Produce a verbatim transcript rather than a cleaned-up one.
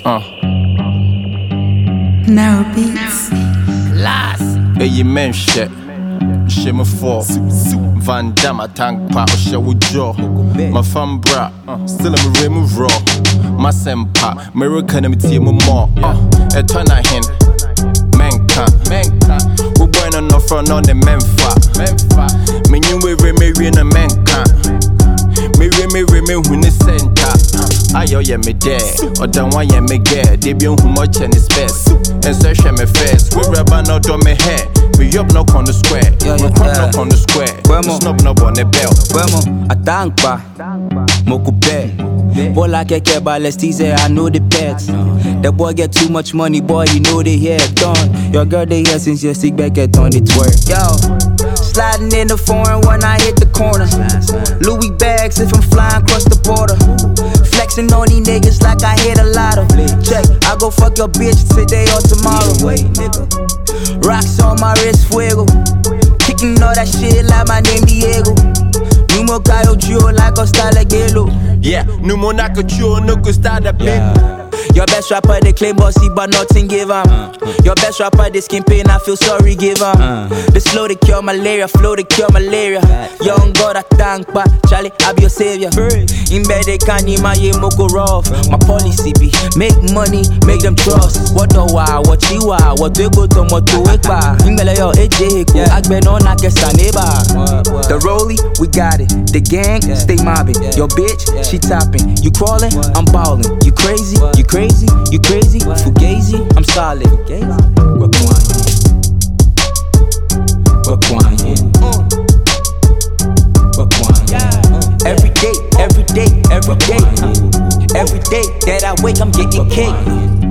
Uh. Now beats. Class. Hey, you men shit. Shit me for Van Damme tank pa o she wo jaw. My fam bra. Still I'm a rim raw. My sempa. American me tie mo more. Uh. E turn a hin. Menka. Menka. We born on no front on the menfa. Menfa. Me new we re me re na menka. Me re me re me hu ni center. Ayo ye me there, or dan one ye me get. They be on who much and it's best. And so share me first. We rubber no do me hair. We up knock on the square. We crop knock on the square. We snub knob on the bell. Bueno, a tankpa, moku be. Boy like a keba, let's tease it, I know the pets. That boy get too much money, boy, you know they hear done. Your girl they here since you stick back at on the twerk. Yo, sliding in the foreign when I hit the corner. Louis bags if I'm flying across the border. Flexing on these niggas like I hit a lotto. Check, I go fuck your bitch today or tomorrow. Wait, nigga. Rocks on my wrist, fuego. Kicking all that shit like my name Diego. Numo cayo chill like a style like Gelo. Yeah, Numo naka chill, no go start a big. Your best rapper, they claim bossy, but nothing give em. Uh, Your best rapper, they skin pain, I feel sorry, give em. Uh, the slow, they cure malaria, flow, they cure malaria. Young God, I thank pa, Charlie, I be your savior. In bed, they can't need my moko rough. My policy be, make money, make them trust. What the wa, what you wa, what they go to, what to wake pa. In bed, yo, A J, Agbe, no, na kesa neba. The rollie, we got it. The gang, stay mobbing. Your bitch, she topping. You crawling, I'm balling. You crazy, you crazy. Crazy, you crazy, fugazi, I'm solid. We're quiet. We're quiet. We're quiet. Every day, every day, every day. Every day that I wake, I'm getting cake.